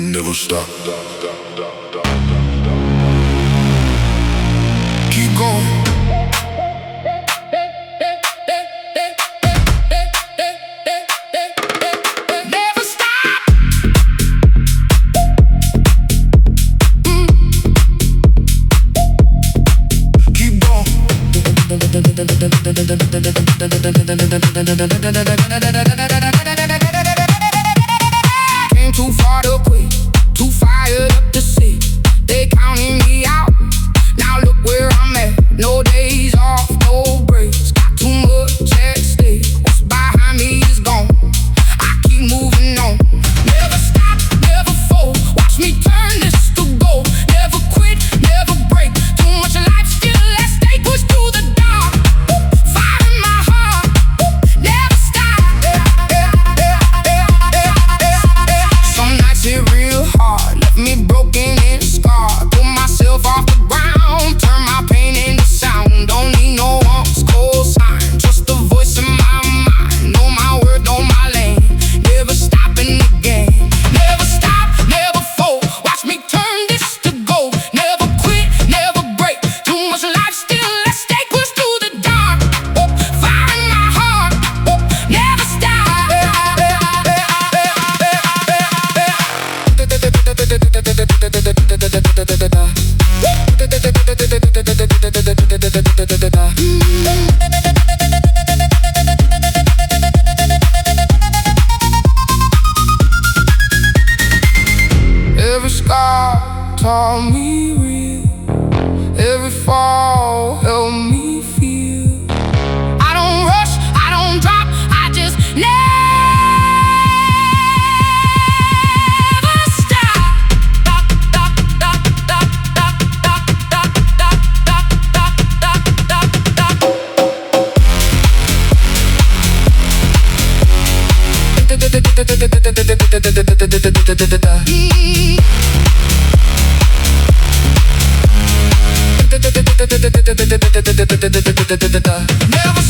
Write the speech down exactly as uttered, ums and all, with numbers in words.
never stop. Keep going. Never stop. Mm. Keep going. Came too far to quit, too fired up to sit. They counting me out, now look where I'm at. No days off, no breaks, got too much at stake. What's behind me is gone, I keep moving on. Never stop, never fold, watch me turn this to gold. Never quit, never break, too much life still at stake. Push through the dark, fire in my heart, never stop. Some nights hit real hard, left me broken and scarred. Pull myself off the ground, turn my pain into sound. Don't need no one's cosign, trust the voice in my mind. Know my word, know my lane, never stopping again. Never stop, never fold, watch me turn this to gold. Never quit, never break, too much life still at stake. Push through the dark, oh, fire in my heart, oh, never stop. Every scar taught me real, every fall helped me feel. I don't rush, I don't drop, I just never stop. Never